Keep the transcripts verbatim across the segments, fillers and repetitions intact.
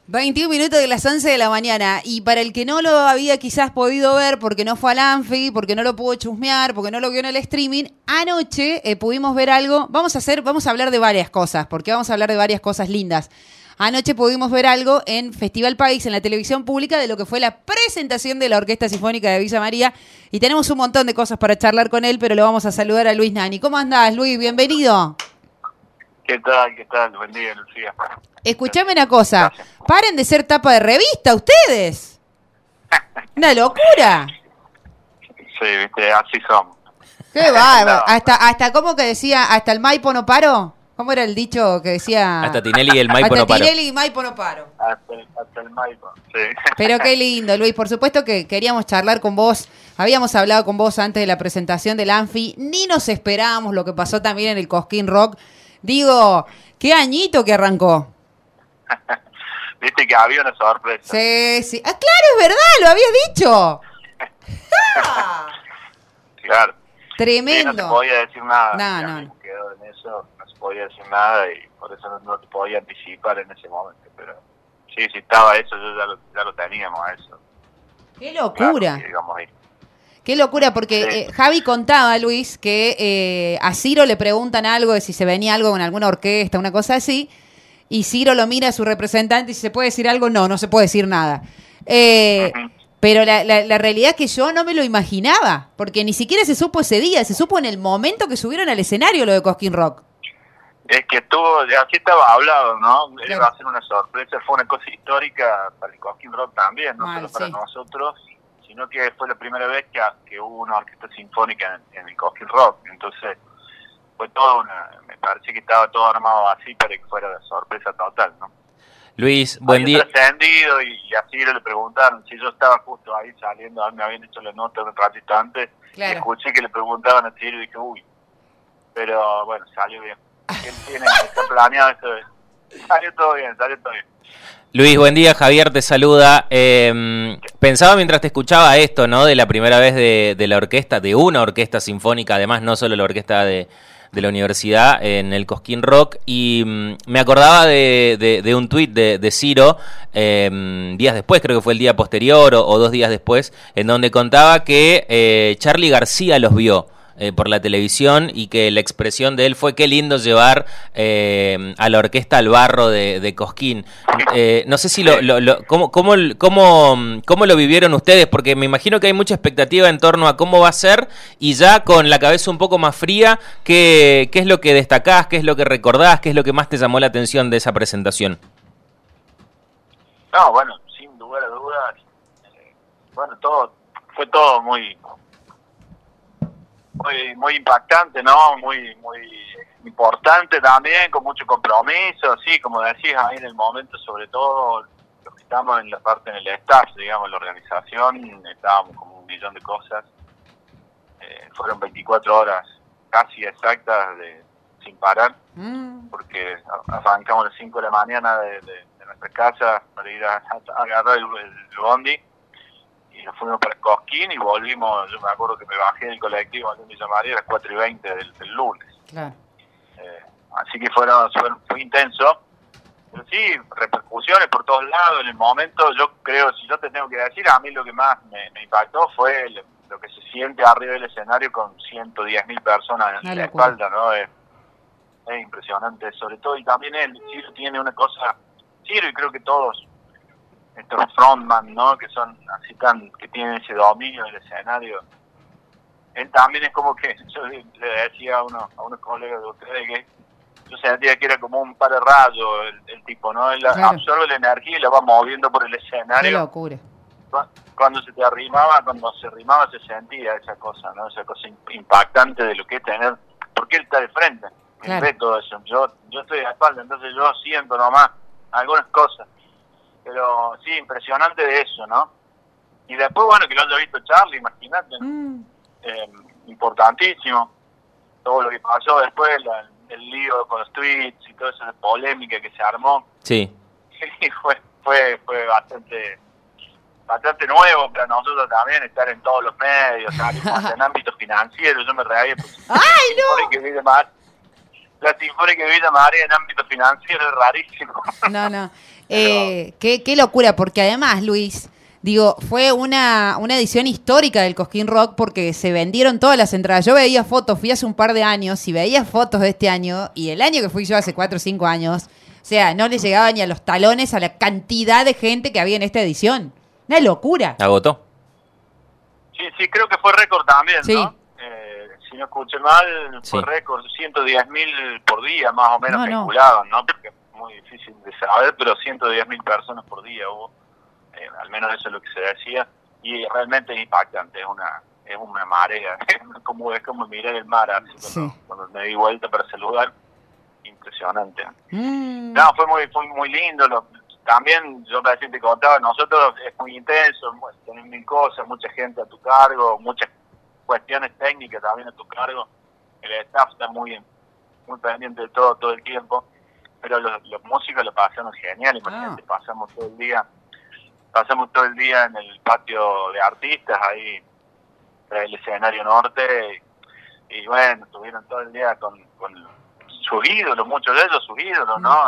veintiún minutos de las once de la mañana. Y para el que no lo había quizás podido ver porque no fue al Anfi, porque no lo pudo chusmear, porque no lo vio en el streaming, anoche eh, pudimos ver algo. Vamos a hacer, vamos a hablar de varias cosas, porque vamos a hablar de varias cosas lindas. Anoche pudimos ver algo en Festival País, en la televisión pública, de lo que fue la presentación de la Orquesta Sinfónica de Villa María. Y tenemos un montón de cosas para charlar con él, pero lo vamos a saludar a Luis Nani. ¿Cómo andás, Luis? Bienvenido. ¿Qué tal? ¿Qué tal? Buen día, Lucía. Escuchame una cosa. Gracias. Paren de ser tapa de revista, ustedes. Una locura. Sí, viste, así somos. Qué bárbaro. Hasta, hasta, ¿cómo que decía? ¿Hasta el Maipo no paro? ¿Cómo era el dicho que decía? Hasta Tinelli y el Maipo no paro. Hasta Tinelli y Maipo no paro. Hasta el, hasta el Maipo, sí. Pero qué lindo, Luis. Por supuesto que queríamos charlar con vos. Habíamos hablado con vos antes de la presentación del Anfi. Ni nos esperábamos lo que pasó también en el Cosquín Rock. Digo, qué añito que arrancó. Viste que había una sorpresa. Sí, sí. Ah, claro, es verdad, lo habías dicho. Ah. Claro. Tremendo. Sí, no se podía decir nada. No, no, no. Quedó en eso, no se podía decir nada y por eso no, no te podía anticipar en ese momento. Pero sí, si estaba eso, yo ya lo, ya lo teníamos a eso. Qué locura. Claro, digamos ahí. Qué locura, porque sí. eh, Javi contaba, Luis, que eh, a Ciro le preguntan algo de si se venía algo con alguna orquesta, una cosa así, y Ciro lo mira a su representante y si se puede decir algo, no, no se puede decir nada. Eh, uh-huh. Pero la, la, la realidad es que yo no me lo imaginaba, porque ni siquiera se supo ese día, se supo en el momento que subieron al escenario lo de Cosquín Rock. Es que estuvo, así estaba hablado, ¿no? Claro. Iba a ser una sorpresa, fue una cosa histórica para el Cosquín Rock también, no Mal, solo para sí. nosotros, sino que fue la primera vez que, que hubo una orquesta sinfónica en, en el Cosquín Rock. Entonces fue todo una, me parece que estaba todo armado así para que fuera de sorpresa total, ¿no? Luis, buen Había día. trascendido y, y así le preguntaron si yo estaba justo ahí saliendo, me habían hecho la nota un ratito antes, claro. Y escuché que le preguntaban a Ciro y dije, uy, pero bueno, salió bien. Él tiene, está planeado esto de... Salió todo bien, salió todo bien. Luis, buen día, Javier te saluda. Eh, pensaba mientras te escuchaba esto, ¿no? De la primera vez de, de la orquesta, de una orquesta sinfónica, además no solo la orquesta de, de la universidad, en el Cosquín Rock, y um, me acordaba de, de, de un tuit de, de Ciro, eh, días después, creo que fue el día posterior o, o dos días después, en donde contaba que eh, Charly García los vio. Eh, por la televisión y que la expresión de él fue qué lindo llevar eh, a la orquesta al barro de, de Cosquín. Eh, no sé si lo, lo, lo cómo, cómo, cómo, cómo lo vivieron ustedes, porque me imagino que hay mucha expectativa en torno a cómo va a ser y ya con la cabeza un poco más fría, ¿qué, qué es lo que destacás, qué es lo que recordás, qué es lo que más te llamó la atención de esa presentación? No, bueno, sin lugar a dudas, eh, bueno, todo fue todo muy... muy muy impactante, ¿no? Muy muy importante también, con mucho compromiso, sí, como decís ahí en el momento, sobre todo los que estamos en la parte en el staff, digamos, la organización, estábamos como un millón de cosas, eh, fueron veinticuatro horas casi exactas de sin parar, mm. porque arrancamos a las cinco de la mañana de, de, de nuestra casa para ir a, a agarrar el, el bondi, y nos fuimos para Cosquín y volvimos, yo me acuerdo que me bajé del colectivo en Villa María a las cuatro y veinte del, del lunes. Claro. Eh, así que fueron, fueron, fue intenso, pero sí, repercusiones por todos lados. En el momento, yo creo, si yo te tengo que decir, a mí lo que más me, me impactó fue el, lo que se siente arriba del escenario con ciento diez mil personas en la espalda, ¿no? Es, es impresionante, sobre todo, y también él, Ciro tiene una cosa, Ciro y creo que todos, estos frontman, ¿no? Que son así tan, que tienen ese dominio del escenario. Él también es como que, yo le decía a unos, a unos colegas de ustedes que yo sentía que era como un pararrayo el, el tipo, ¿no? Él claro. absorbe la energía y la va moviendo por el escenario. Qué locura. Cuando se te arrimaba, cuando se arrimaba se sentía esa cosa, ¿no? Esa cosa impactante de lo que es tener, porque él está de frente, claro. Él ve todo eso. Yo, yo estoy de espalda, entonces yo siento nomás algunas cosas. Pero sí, impresionante de eso, ¿no? Y después, bueno, que lo haya visto Charly, imagínate, mm. eh, importantísimo. Todo lo que pasó después, la, el lío con los tweets y toda esa polémica que se armó. Sí. Sí, fue, fue, fue bastante bastante nuevo para nosotros también, estar en todos los medios, salimos en ámbito financiero, yo me reía. Pues, ¡ay, no! Que vive más. la Sinfónica de Villa María en ámbito financiero es rarísimo. No, no. Eh, qué, qué locura, porque además, Luis, digo, fue una, una edición histórica del Cosquín Rock porque se vendieron todas las entradas. Yo veía fotos, fui hace un par de años y veía fotos de este año y el año que fui yo hace cuatro o cinco años, o sea, no le llegaba ni a los talones a la cantidad de gente que había en esta edición. Una locura. ¿Agotó? Sí, sí, creo que fue récord también, Sí. ¿no? Eh, si no escuché mal, fue Sí. récord, ciento diez mil por día, más o menos No, no. calculaban, ¿no? Porque es muy difícil de saber, pero ciento diez mil personas por día hubo, eh, al menos eso es lo que se decía, y realmente es impactante, es una es una marea, como, es como mirar el mar, así, cuando, Sí. cuando me di vuelta para saludar, impresionante. Mm. No, fue muy fue muy lindo, lo, también yo recién te contaba, nosotros es muy intenso, tenés mil cosas, mucha gente a tu cargo, muchas cuestiones técnicas también a tu cargo, el staff está muy muy pendiente de todo todo el tiempo, pero los, los músicos lo pasaron genial, imagínate, Ah. pasamos todo el día, pasamos todo el día en el patio de artistas, ahí tras el escenario norte, y, y bueno, estuvieron todo el día con, con sus ídolos, muchos de ellos sus ídolos, ¿no?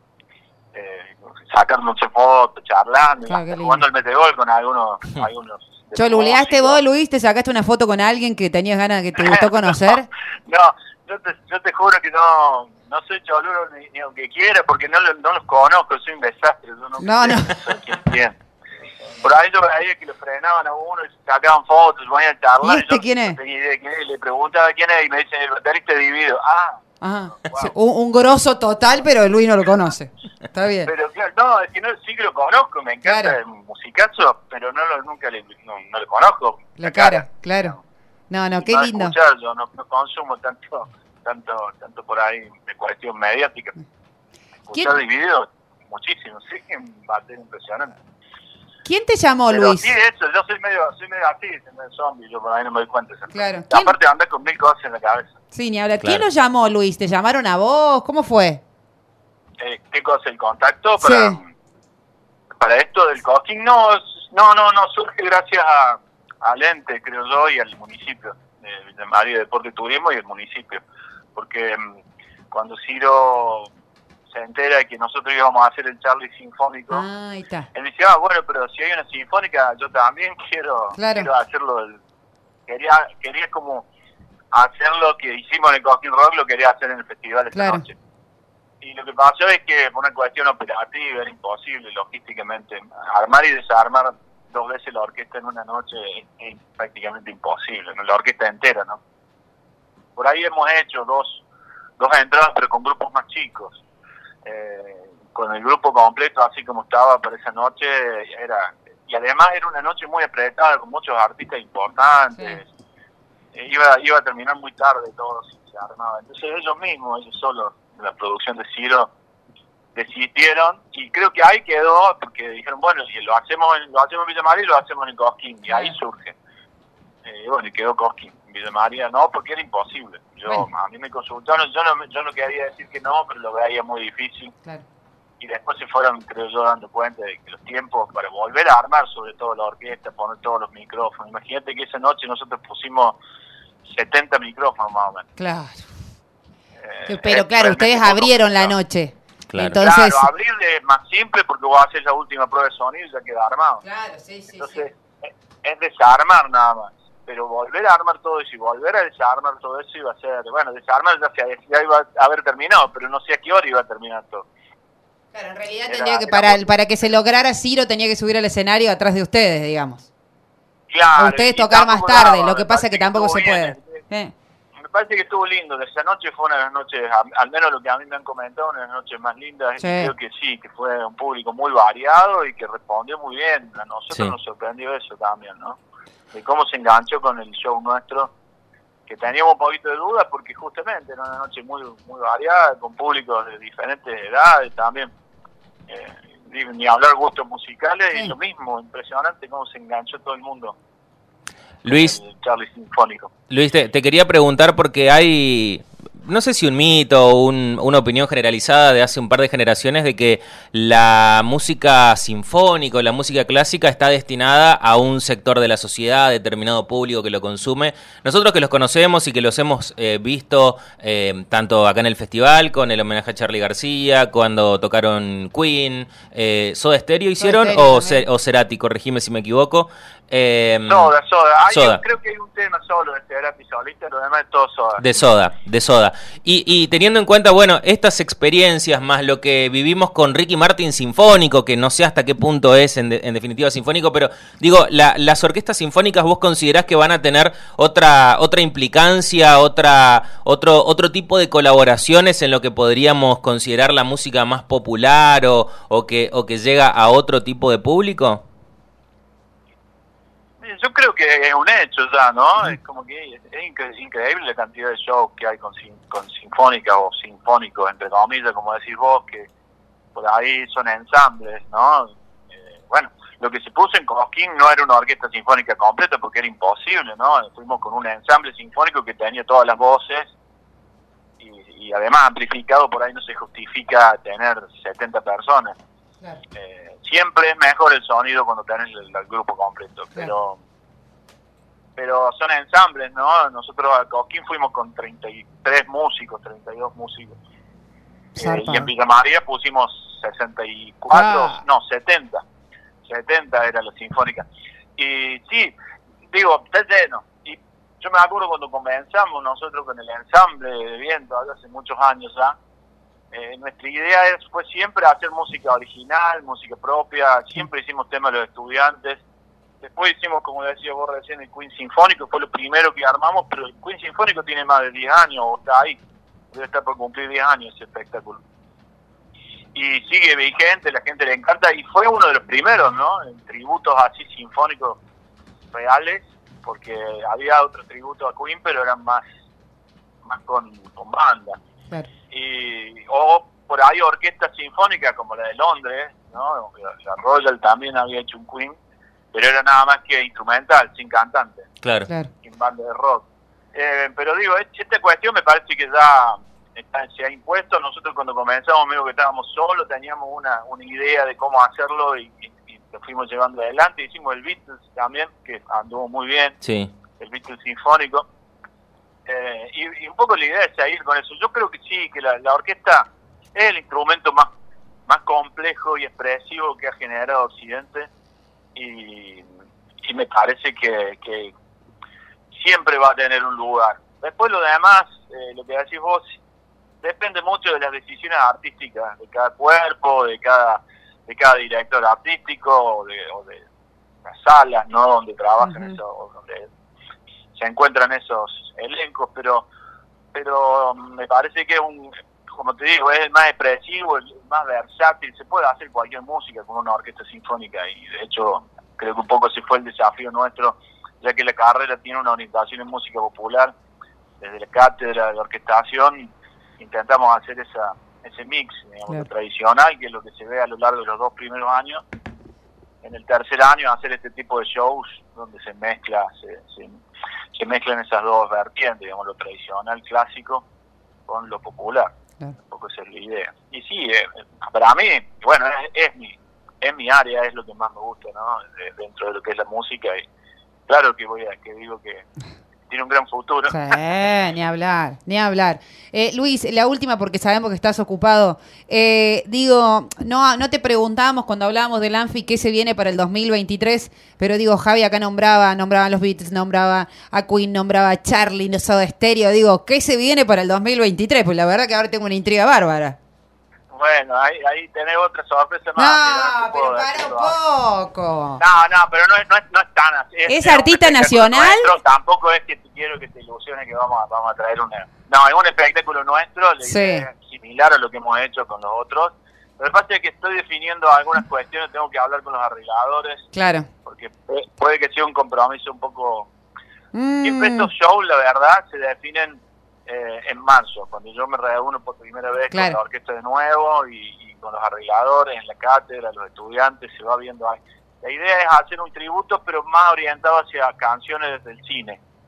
Eh, sacar muchas fotos, charlando, Claro, qué lindo. jugando al metegol con algunos, algunos de los ¿Choluleaste músicos. vos, Luis? ¿Te sacaste una foto con alguien que tenías ganas, que te gustó conocer? No, yo te, yo te juro que no no soy cholulo ni, ni aunque quiera, porque no, lo- no los conozco, soy un desastre. Yo no, No, no. soy quien quién. Por ahí yo veía que lo frenaban a uno y se sacaban fotos, vayan a charlar. ¿Y este yo quién es? No tenía idea de quién es, le preguntaba quién es y me dicen, el baterista Dividido. Ah, Ajá. Wow. Sí, un, un grosso total, pero Luis no lo conoce. Está bien. pero claro, no, es que no, sí que lo conozco, me encanta Claro. el musicazo, pero no lo, nunca le, no, no le conozco. La cara, claro. No, no, qué No lindo. escuchar, yo no, no consumo tanto, tanto, tanto por ahí de cuestión mediática. Escuchar ¿Quién- Dividido, muchísimo, sí, va a ser impresionante. ¿Quién te llamó, Pero Luis? sí, eso, yo soy medio, soy medio así, soy medio zombie, yo por ahí no me doy cuenta. ¿sabes? Claro. Y aparte andar con mil cosas en la cabeza. Sí, ni hablar. Claro. ¿Quién lo llamó, Luis? ¿Te llamaron a vos? ¿Cómo fue? Eh, ¿Qué cosa? ¿El contacto para, Sí. para esto del coaching? No, es- no, no, no, surge gracias a, al ente, creo yo, y al municipio de Villa María, Deporte y Turismo y el municipio. Porque mm, cuando Ciro se entera de que nosotros íbamos a hacer el Charlie Sinfónico, Ah, ahí está. él decía, ah, bueno, pero si hay una sinfónica, yo también quiero, Claro. quiero hacerlo. Del, quería quería como hacer lo que hicimos en el Cosquín Rock, lo quería hacer en el festival esta Claro. noche. Y lo que pasó es que por una cuestión operativa era imposible logísticamente. Armar y desarmar dos veces la orquesta en una noche es, es prácticamente imposible, ¿no? La orquesta entera, ¿no? Por ahí hemos hecho dos, dos entradas, pero con grupos más chicos. Eh, con el grupo completo, así como estaba para esa noche, era y además era una noche muy apretada, con muchos artistas importantes. Eh, iba, iba a terminar muy tarde todo si se armaba. Entonces ellos mismos, ellos solos, de la producción de Ciro, desistieron y creo que ahí quedó, porque dijeron, bueno, si lo hacemos en, lo hacemos en Villa María y lo hacemos en Cosquín, y ahí surge. Eh, bueno, y quedó Cosquín. Villa María no, porque era imposible. Yo Bueno. A mí me consultaron, yo no, yo no quería decir que no, pero lo veía muy difícil. Claro. Y después se fueron, creo yo, dando cuenta de que los tiempos para volver a armar, sobre todo la orquesta, poner todos los micrófonos. Imagínate que esa noche nosotros pusimos setenta micrófonos más o menos. Claro. Eh, Pero es claro, realmente ustedes poco abrieron la complicado. noche. Claro. Entonces. Claro, abrirle es más simple porque vos haces la última prueba de sonido y ya queda armado. Claro, sí, sí, Entonces, es- es desarmar nada más. Pero volver a armar todo eso y volver a desarmar todo eso iba a ser, bueno, desarmar ya, se, ya iba a haber terminado, pero no sé a qué hora iba a terminar todo. Claro, en realidad Era- tendría que, era para, muy- para que se lograra Ciro, tenía que subir al escenario atrás de ustedes, digamos. Claro, A ustedes y tocar más tampoco tarde, daba, lo que me pasa parece es que tampoco estuvo se bien. puede. Eh, Me parece que estuvo lindo, de esa noche fue una de las noches, a- al menos lo que a mí me han comentado, una de las noches más lindas, Sí. y creo que sí, que fue un público muy variado y que respondió muy bien. A nosotros Sí. nos sorprendió eso también, ¿no? De cómo se enganchó con el show nuestro, que teníamos un poquito de dudas porque justamente era una noche muy muy variada, con públicos de diferentes edades también. Eh, ni, ni hablar gustos musicales, Sí. y lo mismo, impresionante cómo se enganchó todo el mundo. Luis, El Charlie Sinfónico. Luis, te, te quería preguntar porque hay, no sé si un mito o un, una opinión generalizada de hace un par de generaciones de que la música sinfónica o la música clásica está destinada a un sector de la sociedad, determinado público que lo consume. Nosotros que los conocemos y que los hemos eh, visto eh, tanto acá en el festival con el homenaje a Charly García, cuando tocaron Queen, eh, ¿Soda Stereo hicieron Soda Stereo o, Ce- o Cerati? Corregime si me equivoco. Eh, Soda, Soda. Hay, Soda. Creo que hay un tema solo de Cerati solista, lo demás es todo Soda. De Soda, de Soda. Y, y teniendo en cuenta, bueno, estas experiencias más lo que vivimos con Ricky Martin sinfónico, que no sé hasta qué punto es en, de, en definitiva sinfónico, pero digo, la, las orquestas sinfónicas, ¿vos considerás que van a tener otra otra implicancia, otra otro otro tipo de colaboraciones en lo que podríamos considerar la música más popular o, o que o que llega a otro tipo de público? Yo creo que es un hecho ya, ¿no? Es como que es incre- increíble la cantidad de shows que hay con, sin- con sinfónica o sinfónicos, entre comillas, como decís vos, que por ahí son ensambles, ¿no? Eh, bueno, lo que se puso en Cosquín no era una orquesta sinfónica completa porque era imposible, ¿no? Fuimos con un ensamble sinfónico que tenía todas las voces y, y además amplificado, por ahí no se justifica tener setenta personas. Claro. Eh, siempre es mejor el sonido cuando tenés el, el grupo completo, pero pero son ensambles, ¿no? Nosotros a Cosquín fuimos con treinta y tres músicos, treinta y dos músicos. Eh, y en Villa María pusimos sesenta y cuatro, Ah. no, setenta. setenta era la sinfónica. Y sí, digo, está lleno. Y yo me acuerdo cuando comenzamos nosotros con el ensamble de viento, hace muchos años ya, eh, nuestra idea es, fue siempre hacer música original, música propia, siempre hicimos temas de los estudiantes. Después hicimos, como decía vos recién, el Queen Sinfónico, fue lo primero que armamos, pero el Queen Sinfónico tiene más de diez años, o está ahí, debe estar por cumplir diez años ese espectáculo. Y sigue vigente, la gente le encanta, y fue uno de los primeros, ¿no? En tributos así sinfónicos reales, porque había otros tributos a Queen, pero eran más, más con, con banda. Claro. Y, o por ahí orquestas sinfónicas como la de Londres, ¿no? La, la Royal también había hecho un Queen, pero era nada más que instrumental, sin cantante, Claro. Claro. sin banda de rock. Eh, pero digo, esta cuestión me parece que ya está, se ha impuesto. Nosotros cuando comenzamos, medio que estábamos solos, teníamos una, una idea de cómo hacerlo y, y, y lo fuimos llevando adelante. Hicimos el Beatles también, que anduvo muy bien, Sí. el Beatles sinfónico. Eh, y, y un poco la idea es seguir con eso. Yo creo que sí, que la, la orquesta es el instrumento más, más complejo y expresivo que ha generado Occidente. Y, y me parece que, que siempre va a tener un lugar. Después lo demás, eh, lo que decís vos, depende mucho de las decisiones artísticas de cada cuerpo, de cada de cada director artístico o de, o de las salas, ¿no? Donde trabajan Uh-huh. eso, o donde se encuentran esos elencos, pero pero me parece que es un, como te digo, es el más expresivo, el más versátil. Se puede hacer cualquier música con una orquesta sinfónica y de hecho creo que un poco ese fue el desafío nuestro, ya que la carrera tiene una orientación en música popular. Desde la cátedra de orquestación intentamos hacer esa ese mix, digamos, Claro. lo tradicional, que es lo que se ve a lo largo de los dos primeros años. En el tercer año hacer este tipo de shows donde se mezcla se, se, se mezclan esas dos vertientes, digamos, lo tradicional clásico con lo popular. Claro. Un poco esa es la idea. Y sí, eh, para mí, bueno, es, es mi es mi área, es lo que más me gusta, ¿no? De- dentro de lo que es la música. Y claro que voy a que digo que tiene un gran futuro. Sí, ni hablar, ni hablar. Eh, Luis, la última porque sabemos que estás ocupado. Eh, digo, no no te preguntamos cuando hablábamos del Anfi qué se viene para el dos mil veintitrés, pero digo, Javi acá nombraba, nombraban los Beatles, nombraba a Queen, nombraba a Charly, no Soda Stereo. Digo, ¿qué se viene para el dos mil veintitrés? Pues la verdad que ahora tengo una intriga bárbara. Bueno, ahí, ahí tenés otra sorpresa más. No, mira, te puedo pero decir para un todavía. poco. No, no, pero no es, no es, no es tan así. ¿Es un artista espectáculo nacional? nuestro, tampoco es que te quiero que te ilusione que vamos a, vamos a traer una... No, es un espectáculo nuestro, la Sí. idea es similar a lo que hemos hecho con los otros. Lo que pasa es que estoy definiendo algunas cuestiones, tengo que hablar con los arregladores, Claro. porque puede, puede que sea un compromiso un poco... Mm, Siempre estos shows, la verdad, se definen eh, en marzo, cuando yo me reúno por primera vez Claro. con la orquesta de nuevo y, y con los arregladores en la cátedra, los estudiantes, se va viendo ahí. La idea es hacer un tributo, pero más orientado hacia canciones del cine.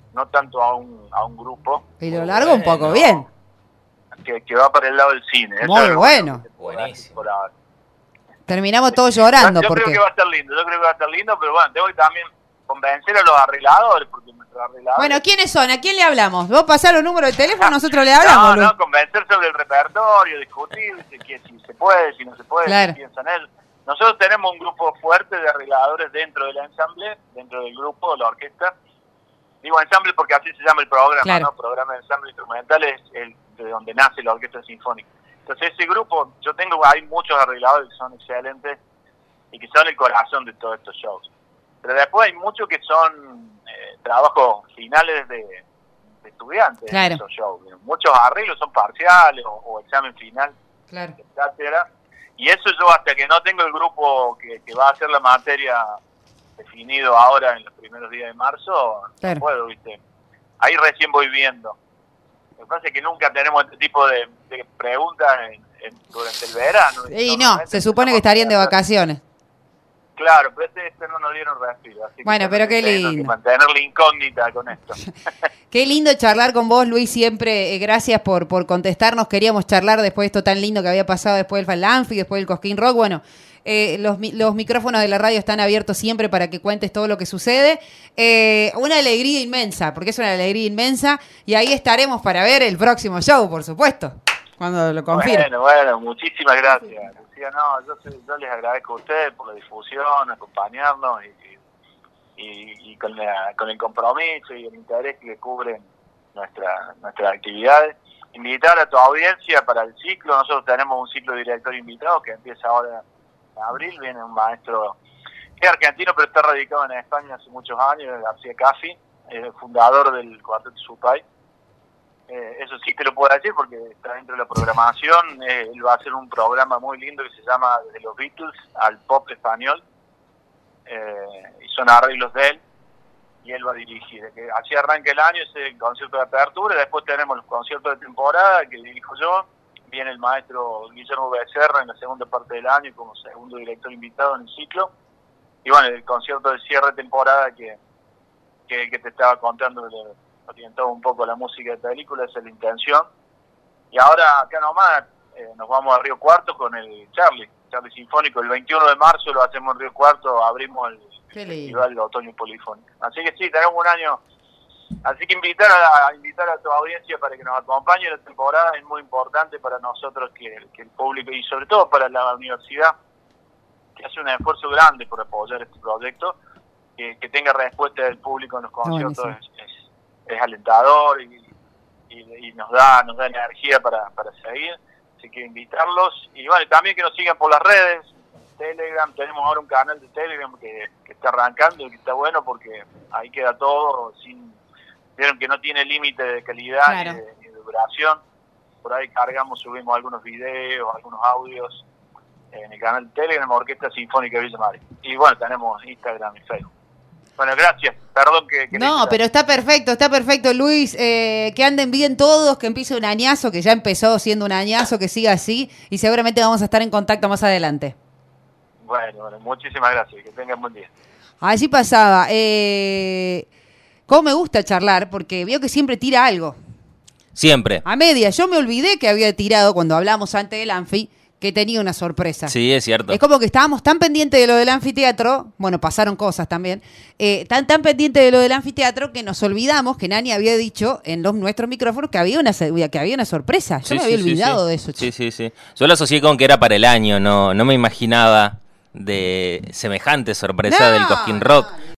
no tanto a un, a un grupo. Y lo largo un poco bien. Que, que va para el lado del cine. Muy Eso bueno. es buenísimo. Por ahora. Terminamos todos llorando. Yo, yo porque... creo que va a estar lindo, yo creo que va a estar lindo, pero bueno, tengo que también convencer a los arregladores, porque nuestros arregladores... Bueno, ¿quiénes son? ¿A quién le hablamos? Vos pasás los números de teléfono, nosotros le hablamos. No, no, convencer sobre el repertorio, discutir si, si se puede, si no se puede, claro. si piensan él. Nosotros tenemos un grupo fuerte de arregladores dentro del ensamble, dentro del grupo, de la orquesta. Digo ensamble porque así se llama el programa, claro. ¿no? Programa de ensamble instrumental es el de donde nace la orquesta sinfónica. Entonces ese grupo, yo tengo, hay muchos arregladores que son excelentes y que son el corazón de todos estos shows. Pero después hay muchos que son eh, trabajos finales de, de estudiantes claro. en esos shows. Muchos arreglos son parciales o, o examen final, claro. etcétera. Y eso yo hasta que no tengo el grupo que, que va a hacer la materia definido ahora en los primeros días de marzo, claro. no puedo, ¿viste? Ahí recién voy viendo. Lo que pasa es que nunca tenemos este tipo de, de preguntas en, en, durante el verano. Y no, se supone que estarían de vacaciones. Claro, pero este, este no nos dieron respiro. Así bueno, que pero qué lindo. Que mantener la incógnita con esto. Qué lindo charlar con vos, Luis, siempre. Eh, gracias por, por contestarnos. Queríamos charlar después de esto tan lindo que había pasado después del Anfi, después del Cosquín Rock. Bueno, eh, los, los micrófonos de la radio están abiertos siempre para que cuentes todo lo que sucede. Eh, una alegría inmensa, porque es una alegría inmensa. Y ahí estaremos para ver el próximo show, por supuesto, cuando lo confirme. Bueno, bueno, muchísimas gracias. No, yo, yo les agradezco a ustedes por la difusión, acompañarnos y, y, y con, la, con el compromiso y el interés que cubren nuestra, nuestras actividades. Invitar a tu audiencia para el ciclo. Nosotros tenemos un ciclo de director invitado que empieza ahora en abril. Viene un maestro que es argentino pero está radicado en España hace muchos años, García Caffi, el fundador del Cuarteto Supay. Eh, eso sí te lo puedo decir porque está dentro de la programación. Eh, él va a hacer un programa muy lindo que se llama Desde los Beatles al Pop Español, eh, y son arreglos de él y él va a dirigir. Que así arranca el año, ese concierto de apertura. Después tenemos los conciertos de temporada que dirijo yo. Viene el maestro Guillermo Becerra en la segunda parte del año como segundo director invitado en el ciclo. Y bueno, el concierto de cierre de temporada que, que, que te estaba contando de orientado un poco a la música de película, esa es la intención. Y ahora acá nomás eh, nos vamos a Río Cuarto con el Charlie, Charlie Sinfónico. El veintiuno de marzo lo hacemos en Río Cuarto, abrimos el festival de otoño polifónico. Así que sí, tenemos un año. Así que invitar a, a invitar a tu audiencia para que nos acompañe en la temporada es muy importante para nosotros que, que el público y sobre todo para la universidad, que hace un esfuerzo grande por apoyar este proyecto, que, que tenga respuesta del público en los conciertos. No, es, es, es alentador y, y, y nos da nos da energía para, para seguir, así que invitarlos y bueno, también que nos sigan por las redes, Telegram, tenemos ahora un canal de Telegram que, que está arrancando y que está bueno porque ahí queda todo, sin vieron que no tiene límite de calidad claro. ni, de, ni de duración, por ahí cargamos, subimos algunos videos, algunos audios en el canal de Telegram, Orquesta Sinfónica Villa María, y bueno, tenemos Instagram y Facebook. Bueno, gracias. Perdón que... que no, pero está perfecto, está perfecto, Luis. Eh, que anden bien todos, que empiece un añazo, que ya empezó siendo un añazo, que siga así. Y seguramente vamos a estar en contacto más adelante. Bueno, bueno muchísimas gracias. Que tengan buen día. Así pasaba. Eh, ¿Cómo me gusta charlar? Porque veo que siempre tira algo. Siempre. A media. Yo me olvidé que había tirado cuando hablamos antes del Anfi, que tenía una sorpresa. Sí, es cierto. Es como que estábamos tan pendientes de lo del anfiteatro, bueno, pasaron cosas también, eh, tan tan pendientes de lo del anfiteatro que nos olvidamos que Nani había dicho en los nuestros micrófonos que había una que había una sorpresa. Yo sí, me sí, había sí, olvidado sí. de eso. Sí, sí, sí. Yo lo asocié con que era para el año, no, no me imaginaba de semejante sorpresa no, del Cosquín Rock. No,